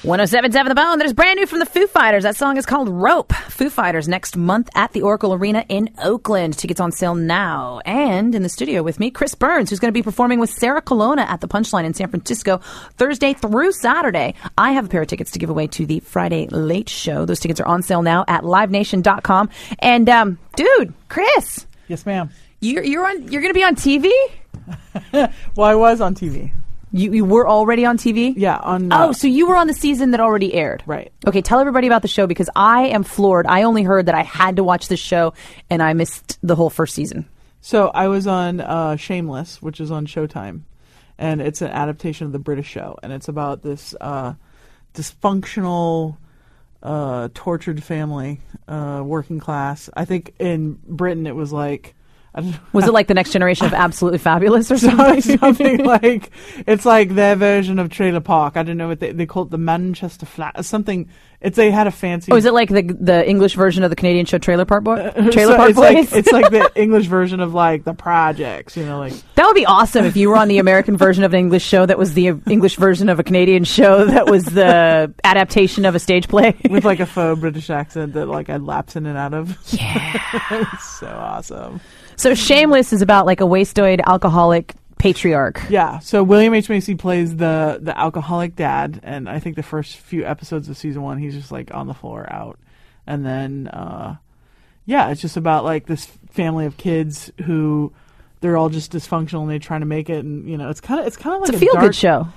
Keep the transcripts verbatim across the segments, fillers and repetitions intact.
one oh seven point seven The Bone. There's brand new from the Foo Fighters. That song is called Rope. Foo Fighters next month at the Oracle Arena in Oakland. Tickets on sale now. And in the studio with me, Chris Burns, who's going to be performing with Sarah Colonna at the Punchline in San Francisco Thursday through Saturday. I have a pair of tickets to give away to the Friday Late Show. Those tickets are on sale now at live nation dot com. And, um, dude, Chris. Yes, ma'am. You're, you're, on, you're going to be on T V? Well, I was on T V. You, you were already on T V? Yeah. On. Uh, oh, so you were on the season that already aired. Right. Okay, tell everybody about the show because I am floored. I only heard that I had to watch this show and I missed the whole first season. So I was on uh, Shameless, which is on Showtime. And it's an adaptation of the British show. And it's about this uh, dysfunctional, uh, tortured family, uh, working class. I think in Britain it was like... Was it like the next generation of Absolutely Fabulous or something? Something like, it's like their version of Trailer Park. I don't know what they, they call it, the Manchester Flat, something. It's, they had a fancy. Oh, is it like the the English version of the Canadian show Trailer Park Boy? Uh, Trailer so Park it's Boys? like, it's like the English version of like the Projects, you know, like. That would be awesome if you were on the American version of an English show that was the English version of a Canadian show that was the adaptation of a stage play. With like a faux British accent that like I'd lapse in and out of. Yeah. It's so awesome. So Shameless is about like a wastoid alcoholic patriarch. Yeah. So William H. Macy plays the the alcoholic dad, and I think the first few episodes of season one, he's just like on the floor out, and then uh, yeah, it's just about like this family of kids who they're all just dysfunctional and they're trying to make it, and you know, it's kind of it's kind of like it's a, a feel dark, good show.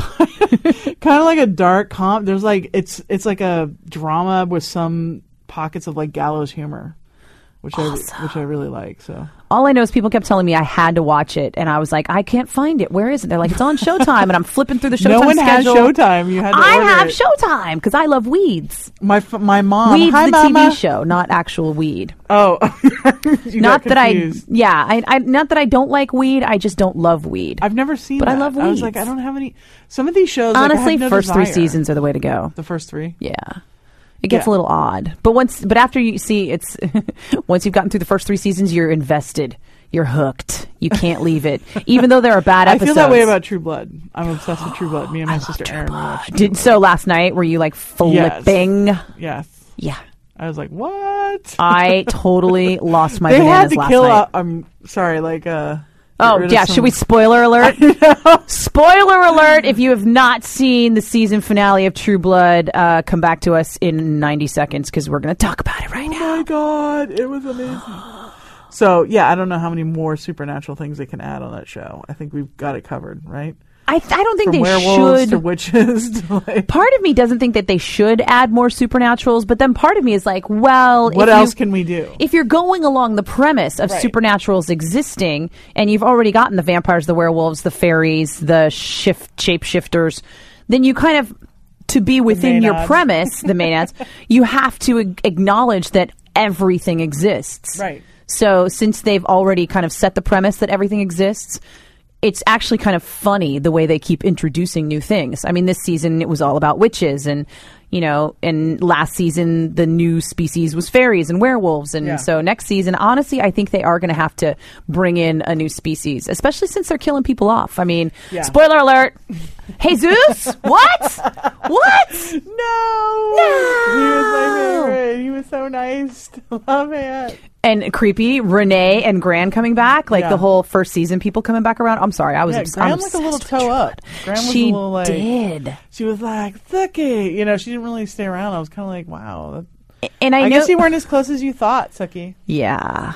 Kind of like a dark comp. There's like it's it's like a drama with some pockets of like gallows humor. Which awesome. I which I really like. So all I know is people kept telling me I had to watch it, and I was like, I can't find it. Where is it? They're like, it's on Showtime, and I'm flipping through the Showtime schedule. No one schedule. has Showtime. You had to I order have it. Showtime because I love Weeds. My f- my mom. Weeds, Hi, the Mama. T V show, not actual weed. Oh, you not got that I. confused. Yeah, I, I. Not that I don't like weed. I just don't love weed. I've never seen, but that. I love weeds. I was like, I don't have any. Some of these shows, honestly, like, I have no first desire. three seasons are the way to go. The first three, yeah. It gets yeah. a little odd, but once, but after you see, it's once you've gotten through the first three seasons, you're invested. You're hooked. You can't leave it, even though there are bad episodes. I feel that way about True Blood. I'm obsessed with True Blood. Me and my sister Erin watched. Did so last night? Were you like flipping? Yes. yes. Yeah. I was like, what? I totally lost my they bananas had to last kill. night. A, I'm sorry, like uh. Oh, yeah. Should we spoiler alert? Spoiler alert. If you have not seen the season finale of True Blood, uh, come back to us in ninety seconds because we're going to talk about it right oh now. Oh, my God. It was amazing. So, yeah, I don't know how many more supernatural things they can add on that show. I think we've got it covered, right? I, th- I don't think From they werewolves should. To witches. To like, part of me doesn't think that they should add more supernaturals, but then part of me is like, well, what if else you, can we do? If you're going along the premise of right. supernaturals existing, and you've already gotten the vampires, the werewolves, the fairies, the shift shapeshifters, then you kind of, to be within your premise, the maenads, you have to ag- acknowledge that everything exists. Right. So since they've already kind of set the premise that everything exists, it's actually kind of funny the way they keep introducing new things. I mean, this season it was all about witches, and you know, and last season the new species was fairies and werewolves, and yeah. so next season, honestly, I think they are going to have to bring in a new species, especially since they're killing people off. I mean, yeah. spoiler alert: Jesus, what? What? No, no, he was my favorite. He was so nice. Love it. And creepy, Renee and Gran coming back, like yeah. the whole first season people coming back around. I'm sorry, I was yeah, obs- Gran I'm looked a little toe up. Gran was she a little like, did. She was like, Suki. You know, she didn't really stay around. I was kind of like, wow. That, and I, I know, guess you weren't as close as you thought, Suki. Yeah.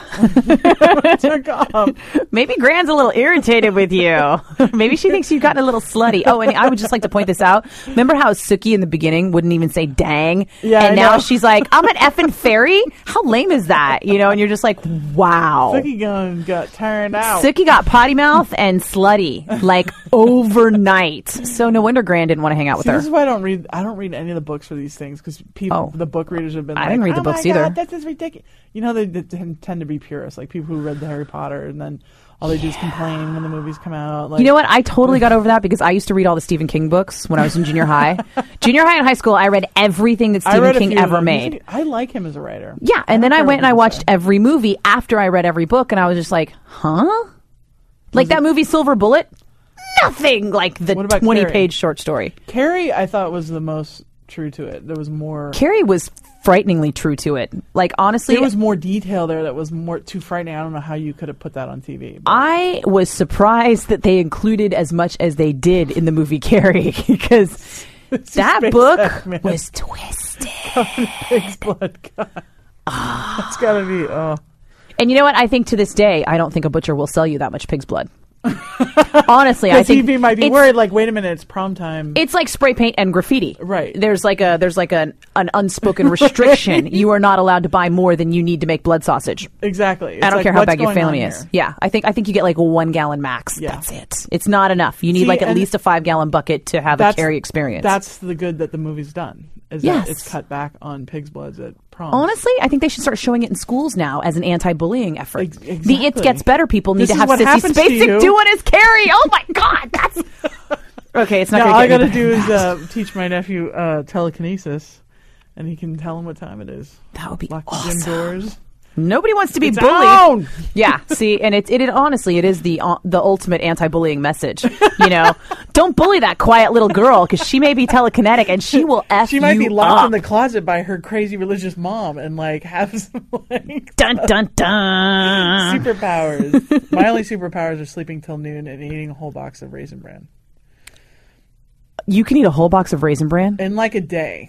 Took Maybe Gran's a little irritated with you. Maybe she thinks you've gotten a little slutty. Oh, and I would just like to point this out. Remember how Suki in the beginning wouldn't even say dang? Yeah, and I now know. she's like, I'm an effing fairy? How lame is that? You know, and you're just like, wow. Suki gun got turned out. Suki got potty mouth and slutty, like overnight. So no wonder Gran didn't want to hang out with See, her. This is why I don't read. I don't read any of the books for these things because people, Oh. the book readers have been. I like, didn't read the oh books my either. God, this is ridiculous. You know, they, they tend to be purists, like people who read the Harry Potter, and then all they do is complain when the movies come out. Like, you know what? I totally got over that because I used to read all the Stephen King books when I was in junior high. Junior high and high school, I read everything that I Stephen read a King few of ever them. made. I like him as a writer. Yeah, and then I went and I watched every movie after I read every book, and I was just like, huh? Like that movie Silver Bullet? nothing like the What about twenty-page Carrie? short story. Carrie, I thought, was the most true to it. There was more. Carrie was frighteningly true to it. Like, honestly, There was more detail there that was more too frightening. I don't know how you could have put that on T V. but- I was surprised that they included as much as they did in the movie Carrie, because It's that just book basic, man. was twisted. Pig's blood. God. That's gotta be. Oh, And you know what? I think to this day, I don't think a butcher will sell you that much pig's blood. Honestly, I because think T V might be it's- worried. Like, wait a minute, it's prom time. It's like spray paint and graffiti. Right. There's like a there's like an, an unspoken restriction. Right. You are not allowed to buy more than you need to make blood sausage. exactly. It's I don't like, care how what's big your going family on is. here? Yeah, I think I think you get like one gallon max. Yeah. That's it. It's not enough. You need See, like at and least a five gallon bucket to have a That's- Carrie experience. That's the good that the movie's done. Is Yes. that it's cut back on pig's bloods at prom. Honestly, I think they should start showing it in schools now as an anti-bullying effort. Ex- The It exactly. Gets Better people need This to is have what Sissy happens to Spacek you. doing as Carrie. Oh my God, that's okay. It's not. Now gonna all I get gotta any do better is than that. uh, teach my nephew uh, telekinesis, and he can tell him what time it is. That would be Lock awesome. the gym doors. Nobody wants to be It's bullied. on! Yeah, see, and it, it, it honestly, it is the uh, the ultimate anti-bullying message. You know, don't bully that quiet little girl because she may be telekinetic and she will f She might you be locked up. in the closet by her crazy religious mom and like have some like Dun dun dun. superpowers. My only superpowers are sleeping till noon and eating a whole box of Raisin Bran You can eat a whole box of Raisin Bran. in like a day.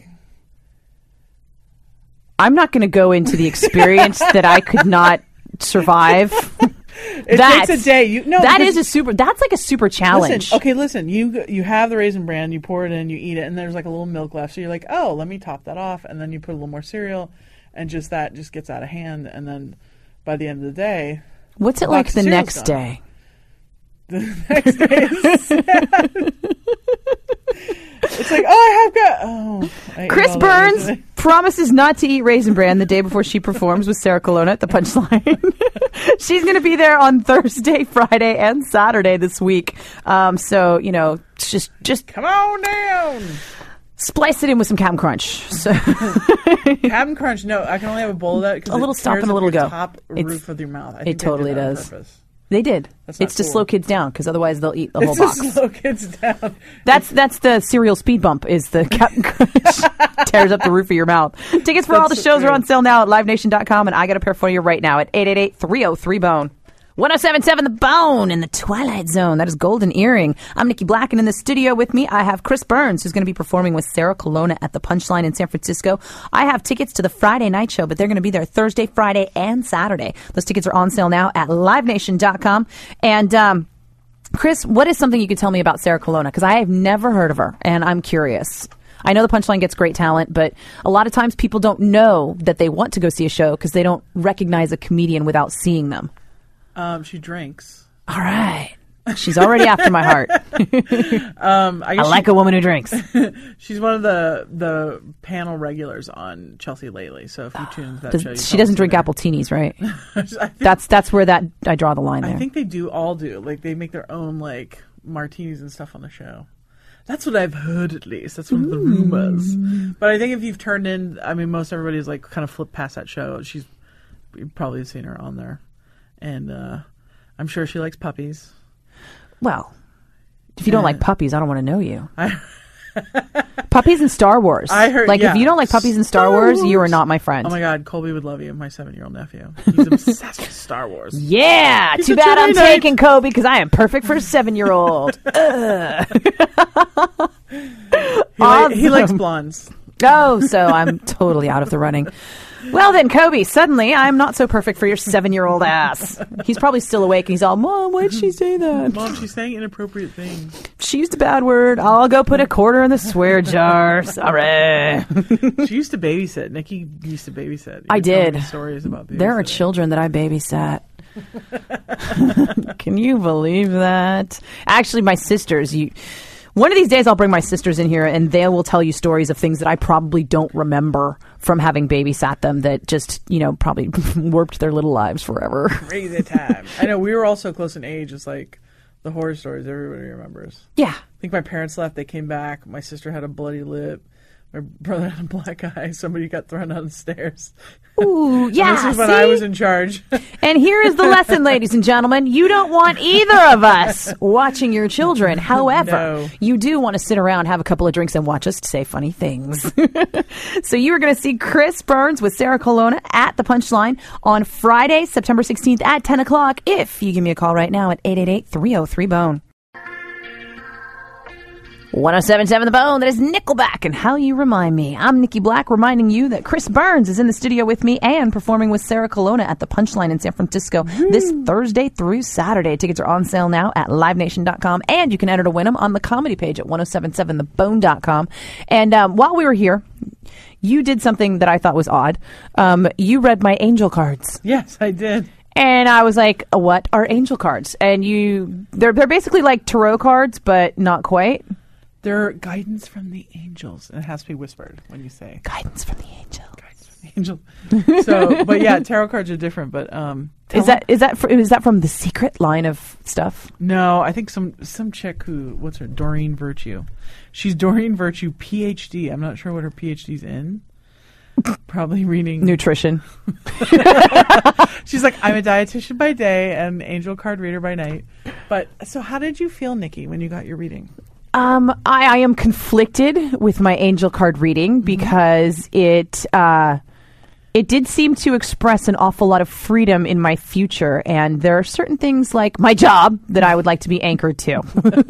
I'm not going to go into the experience that I could not survive. It That's- takes a day. You no, that because- is a super. That's like a super challenge. Listen, okay, listen. You you have the Raisin Bran, you pour it in, you eat it, and there's like a little milk left. So you're like, oh, let me top that off, and then you put a little more cereal, and just that just gets out of hand. And then by the end of the day, What's it box like of the cereal's next gone. day? the next day is sad. It's like, oh, I have got. Oh, I ate Chris all that Burns yesterday. promises not to eat Raisin Bran the day before she performs with Sarah Colonna at the Punchline. She's going to be there on Thursday, Friday, and Saturday this week. Um, so, you know, just just Come on down, splice it in with some Cap'n Crunch. So Cap'n Crunch. No, I can only have a bowl of that. 'cause A little it stop tears and a up little your go. Top It's- roof of your mouth. I it think they did totally that on does. purpose. they did. That's not It's to cool. slow kids down because otherwise they'll eat the whole It's box. to slow kids down. That's that's the cereal speed bump is the Captain Crunch tears up the roof of your mouth. Tickets for all the That's so shows are true. on sale now at live nation dot com, and I got a pair for you right now at eight eight eight, three oh three, bone. one oh seven point seven The Bone in the Twilight Zone. That is Golden Earring. I'm Nikki Black, and in the studio with me, I have Chris Burns, who's going to be performing with Sarah Colonna at the Punchline in San Francisco. I have tickets to the Friday night show, but they're going to be there Thursday, Friday, and Saturday. Those tickets are on sale now at live nation dot com. And, um, Chris, what is something you could tell me about Sarah Colonna? Because I have never heard of her, and I'm curious. I know the Punchline gets great talent, but a lot of times people don't know that they want to go see a show because they don't recognize a comedian without seeing them. Um, she drinks. All right. She's already after my heart. Um, I, guess I like a woman who drinks. she, she's one of the the panel regulars on Chelsea Lately. So if you tune into that Does- show, you she probably doesn't see drink her. apple teenies, right? I think, That's that's where that I draw the line there. I think they do all do like they make their own like martinis and stuff on the show. That's what I've heard, at least. That's one of the rumors. But I think if you've turned in, I mean, most everybody's like kind of flipped past that show. She's you've probably seen her on there, and uh, I'm sure she likes puppies. Well, if you don't Yeah. like puppies, I don't want to know you. I, Puppies and Star Wars. I heard- like yeah. if you don't like puppies and Star, Star Wars, you are Wars. not my friend. oh my God, Colby would love you, my seven-year-old nephew. He's obsessed with Star Wars. Yeah, He's too a bad I'm Jedi Knight. taking Kobe because I am perfect for a seven-year-old. He, li- he likes blondes. Oh, so I'm totally out of the running. Well then, Kobe, suddenly I'm not so perfect for your seven-year-old ass. He's probably still awake and he's all, Mom, why'd she say that? Mom, she's saying inappropriate things. She used a bad word. I'll go put a quarter in the swear jar. Sorry. She used to babysit. Nikki used to babysit. You I were telling did. me Stories about babysitting. There are children that I babysat. Can you believe that? Actually, my sisters, you... One of these days I'll bring my sisters in here and they will tell you stories of things that I probably don't remember from having babysat them that just, you know, probably warped their little lives forever. Crazy time. I know we were all so close in age. It's like the horror stories everybody remembers. Yeah. I think my parents left. They came back. My sister had a bloody lip. My My brother had a black eye. Somebody got thrown down the stairs. Ooh, yeah. This is when see? I was in charge. And here is the lesson, ladies and gentlemen. You don't want either of us watching your children. However, No. you do want to sit around, have a couple of drinks, and watch us say funny things. So you are going to see Chris Burns with Sarah Colonna at the Punchline on Friday, September sixteenth at ten o'clock. If you give me a call right now at eight eight eight, three oh three, bone. one oh seven point seven The Bone, that is Nickelback and How You Remind Me. I'm Nikki Black, reminding you that Chris Burns is in the studio with me and performing with Sarah Colonna at the Punchline in San Francisco mm. this Thursday through Saturday. Tickets are on sale now at live nation dot com, and you can enter to win them on the comedy page at ten seventy-seven the bone dot com. And um, while we were here, you did something that I thought was odd. Um, you read my angel cards. Yes, I did. And I was like, what are angel cards? And you, they're they're basically like tarot cards, but not quite. They're guidance from the angels. And it has to be whispered when you say guidance from the angel. Guidance from the angel. So, but yeah, tarot cards are different. But um, is that is that fr- is that from The Secret line of stuff? No, I think some some chick who what's her Doreen Virtue. She's Doreen Virtue, P H D. I'm not sure what her P H D's in. Probably reading nutrition. She's like, I'm a dietitian by day and angel card reader by night. But so, how did you feel, Nikki, when you got your reading? Um, I, I am conflicted with my angel card reading because mm-hmm. it uh, it did seem to express an awful lot of freedom in my future, and there are certain things like my job that I would like to be anchored to.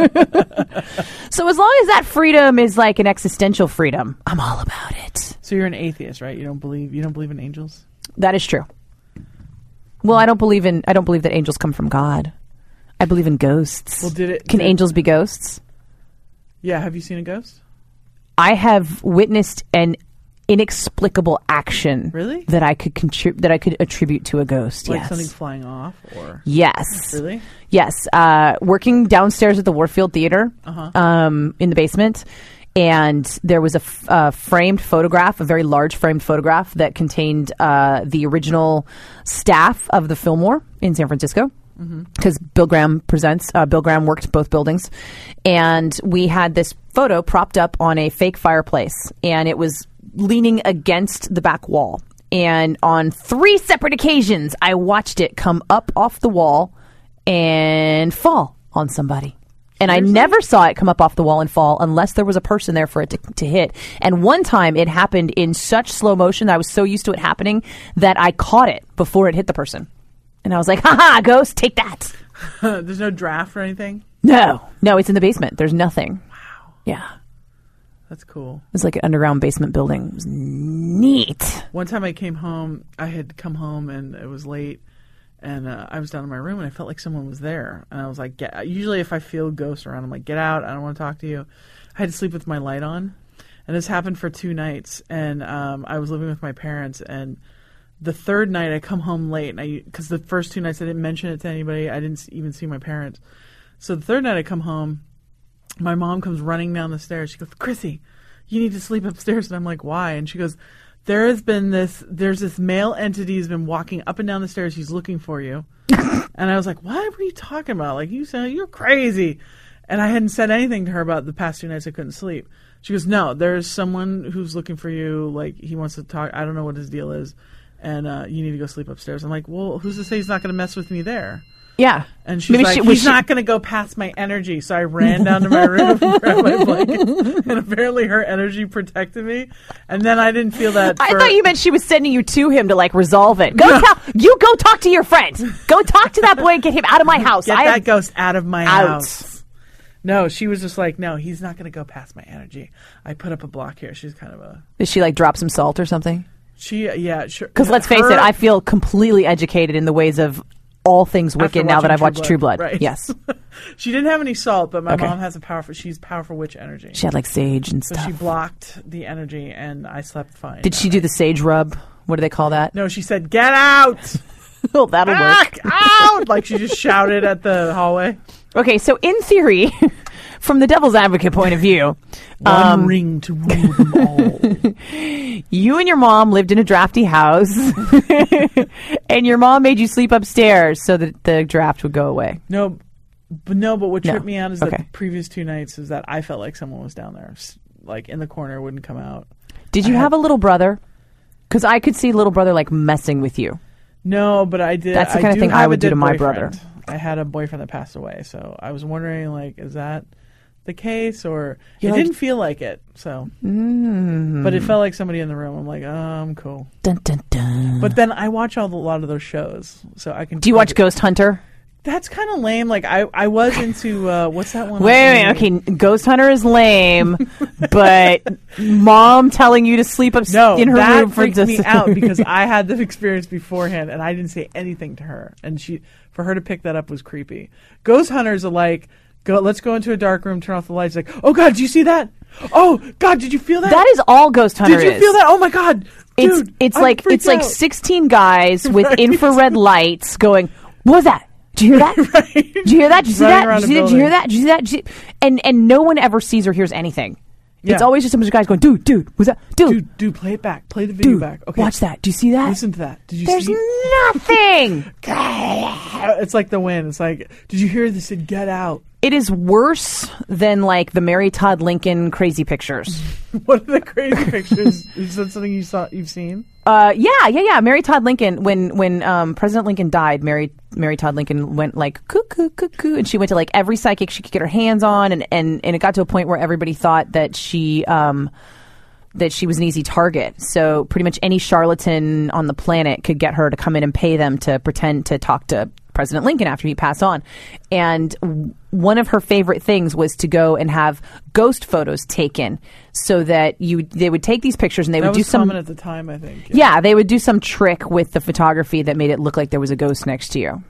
So as long as that freedom is like an existential freedom, I'm all about it. So you're an atheist, right? You don't believe you don't believe in angels? That is true. Well, I don't believe in I don't believe that angels come from God. I believe in ghosts. Well, did it? Can did, angels be ghosts? Yeah. Have you seen a ghost? I have witnessed an inexplicable action. Really? That I could contribute. That I could attribute to a ghost. Like yes. something flying off, or yes. Really? Yes. Uh, working downstairs at the Warfield Theater, uh-huh. um, in the basement. And there was a f- uh, framed photograph, a very large framed photograph that contained uh, the original staff of the Fillmore in San Francisco. Because mm-hmm. Bill Graham presents, uh, Bill Graham worked both buildings. And we had this photo propped up on a fake fireplace. And it was leaning against the back wall. And on three separate occasions, I watched it come up off the wall and fall on somebody. And Seriously? I never saw it come up off the wall and fall unless there was a person there for it to, to hit. And one time it happened in such slow motion that I was so used to it happening that I caught it before it hit the person. And I was like, ha-ha, ghost, take that. There's no draft or anything? No. No, it's in the basement. There's nothing. Wow. Yeah. That's cool. It's like an underground basement building. It was neat. One time I came home, I had come home and it was late. And uh, I was down in my room and I felt like someone was there. And I was like, get, usually if I feel ghosts around, I'm like, get out. I don't want to talk to you. I had to sleep with my light on. And this happened for two nights. And um, I was living with my parents. And the third night I come home late. and I Because the first two nights I didn't mention it to anybody. I didn't even see my parents. So the third night I come home, my mom comes running down the stairs. She goes, Chrissy, you need to sleep upstairs. And I'm like, why? And she goes, there has been this, there's this male entity has been walking up and down the stairs. He's looking for you. And I was like, what were you talking about? Like, you sound, you're crazy. And I hadn't said anything to her about the past two nights I couldn't sleep. She goes, no, there's someone who's looking for you. Like, he wants to talk. I don't know what his deal is. And uh, you need to go sleep upstairs. I'm like, well, who's to say he's not going to mess with me there? Yeah. And she's Maybe like, she, he's she... not going to go past my energy. So I ran down to my room and grabbed my blanket. And apparently her energy protected me. And then I didn't feel that. For... I thought you meant she was sending you to him to, like, resolve it. Go no. tell, you go talk to your friend. Go talk to that boy and get him out of my house. Get I that am... ghost out of my out. house. No, she was just like, no, he's not going to go past my energy. I put up a block here. She's kind of a... Did she, like, drop some salt or something? She, yeah, sure. Because let's face her... it, I feel completely educated in the ways of all things wicked now that I've watched True Blood. Right. Yes. She didn't have any salt, but my okay. mom has a powerful, she's powerful witch energy. She had like sage and so stuff. So she blocked the energy and I slept fine. Did she do the sage rub? What do they call that? No, she said, get out! Oh, that'll Back work. out! Like she just shouted at the hallway. Okay, so in theory, from the devil's advocate point of view, one um, ring to rule them all. You and your mom lived in a drafty house, and your mom made you sleep upstairs so that the draft would go away. No, but no. But what tripped no. me out is okay. that the previous two nights is that I felt like someone was down there, like in the corner, wouldn't come out. Did you I have had, a little brother? Because I could see little brother like messing with you. No, but I did. That's the I kind of do thing I have a would do to dead my boyfriend. brother. I had a boyfriend that passed away, so I was wondering, like, is that the case, or You're it like- didn't feel like it. So, Mm. but it felt like somebody in the room. I'm like, oh, I'm cool. Dun, dun, dun. But then I watch all the, a lot of those shows, so I can. Do you watch Ghost Hunter? That's kind of lame. Like I, I was into uh, what's that one? Wait, wait, okay. Ghost Hunter is lame, but mom telling you to sleep up No, in her that room for freaked just me out because I had the experience beforehand, and I didn't say anything to her, and she, for her to pick that up was creepy. Ghost hunters are like, go, let's go into a dark room, turn off the lights. Like, oh God, did you see that? Oh God, did you feel that? That is all Ghost Hunter Did you is. feel that? Oh my God, dude, It's it's I'm like freaked it's like out. sixteen guys with Right. infrared lights going. What was that? Did you hear that? Right. Did you hear that? Did you see Running that? around Did you, a see that? Did you hear building. that? Did you see that? Did you see- And and no one ever sees or hears anything. It's Yeah. always just a bunch of guys going, dude, dude, was that, dude, dude, Dude, dude, play it back. Play the video back. Okay, watch that. Do you see that? Listen to that. Did you There's see? nothing. It's like the wind. It's like, did you hear this? Said, get out. It is worse than like the Mary Todd Lincoln crazy pictures. What are the crazy pictures? Is that something you saw? You've seen? Uh, yeah, yeah, yeah. Mary Todd Lincoln, when when um, President Lincoln died, Mary Mary Todd Lincoln went like cuckoo, cuckoo, and she went to like every psychic she could get her hands on, and and, and it got to a point where everybody thought that she um, that she was an easy target. So pretty much any charlatan on the planet could get her to come in and pay them to pretend to talk to President Lincoln after he passed on. And w- one of her favorite things was to go and have ghost photos taken, so that you they would take these pictures and they That would do was some. common at the time, I think. Yeah, they would do some trick with the photography that made it look like there was a ghost next to you.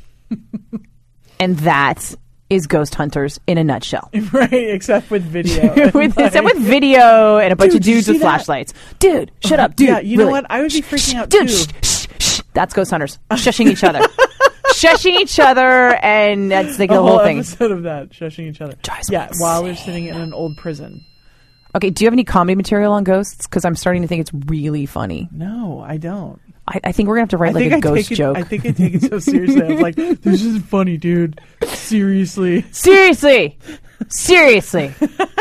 And that is Ghost Hunters in a nutshell. Right, except with video. with, Like- except with video and a bunch Dude, of did you dudes see with that? flashlights. Dude, shut up, dude. Yeah, you really. know what? I would be freaking out Dude, too. shh, shh, shh. That's Ghost Hunters. Shushing each other. Shushing each other, and that's like A the whole whole thing. episode of that, shushing each other. Drives me Yeah, while we're insane. sitting in an old prison. Okay, do you have any comedy material on ghosts? Because I'm starting to think it's really funny. No, I don't. I, I think we're going to have to write I like think a I ghost take joke. It, I think I take it so seriously. I'm like, this isn't funny, dude. Seriously. Seriously, seriously.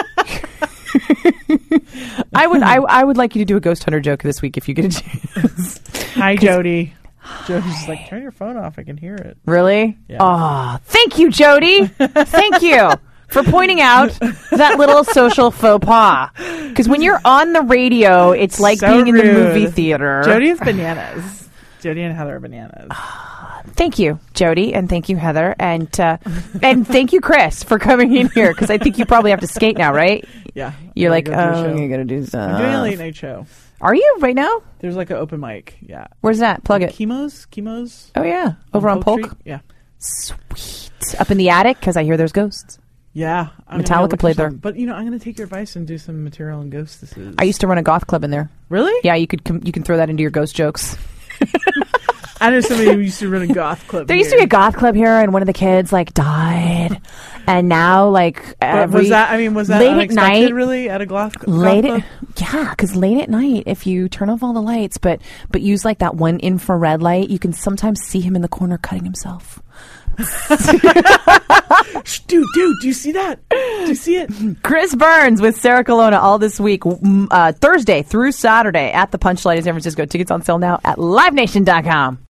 I would, I, I would like you to do a ghost hunter joke this week if you get a chance. Hi, Jody. Jody's just like, turn your phone off. I can hear it. Really? Yeah. Oh, thank you, Jody. Thank you for pointing out that little social faux pas. Because when you're on the radio, it's like So being in the rude. movie theater. Jody is bananas. Jody and Heather are bananas. Thank you, Jody, and thank you, Heather, and uh, and thank you, Chris, for coming in here. Because I think you probably have to skate now, right? Yeah. You're I'm like, gonna go do a oh, show. you're gonna do stuff. I'm doing a late night show. Are you right now? There's like an open mic. Yeah. Where's that? Plug it. Chemo's? Chemo's? Oh yeah, over on Polk. Street? Yeah. Sweet. Up in the attic because I hear there's ghosts. Yeah. I'm Metallica gonna look for played there. some- But, you know, I'm going to take your advice and do some material on ghostesses. I used to run a goth club in there. Really? Yeah, you could com- you can throw that into your ghost jokes. I know somebody who used to run a goth club. There used to be a goth club here, and one of the kids like died, and now like But every was that, I mean, was that late at unexpected, night- really, at a goth, goth late club? at, yeah, because late at night, if you turn off all the lights, but but use like that one infrared light, you can sometimes see him in the corner cutting himself. Shh, dude, dude, do you see that? Do you see it? Chris Burns with Sarah Colonna all this week, mm, uh, Thursday through Saturday at the Punchline in San Francisco. Tickets on sale now at live nation dot com.